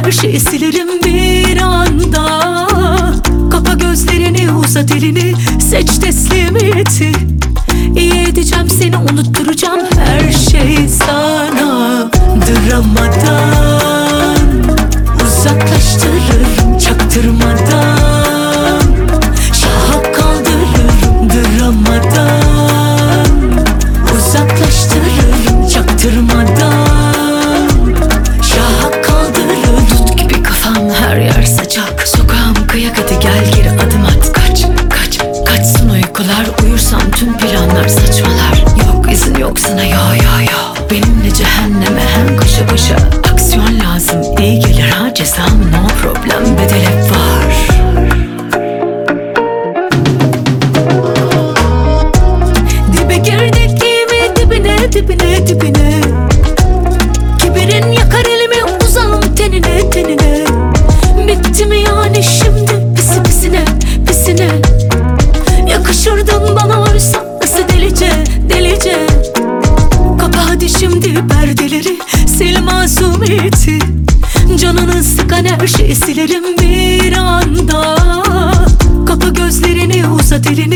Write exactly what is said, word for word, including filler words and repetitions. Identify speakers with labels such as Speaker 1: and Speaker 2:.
Speaker 1: her şeyi silerim bir anda. Kapa gözlerini, uzat elini, seç teslimiyeti. İyi edeceğim seni, unutturacağım her şey sana. Dramadan uzaklaştırırım, çaktırmadan şaha kaldırırım. Dramadan uzaklaştırırım, çaktırmadan şaha kaldırırım. Tut gibi kafam, her yer sıcak. Sokağım kıyak, hadi gel geri adım at. Kaç, kaç, kaçsın uykular. Uyursam tüm planlar saçmalar. Yok izin yok sana, yo yo yo. Benimle cehenneme hem koşa koşa. Aksiyon lazım, iyi gelir ha cezam. No problem, bedel hep var. Dibe girdik gibi, dibine dibine dibine. Kibirin yakar elimi, uzağım tenine tenine. Bitti mi yani şimdi pisi pisine pisine. Yakışırdın bana oysa nasıl delice delice. Kapa hadi şimdi perdeleri, sil masumiyeti. Canını sıkan her şeyi silerim bir anda. Kapa gözlerini, uzat elini,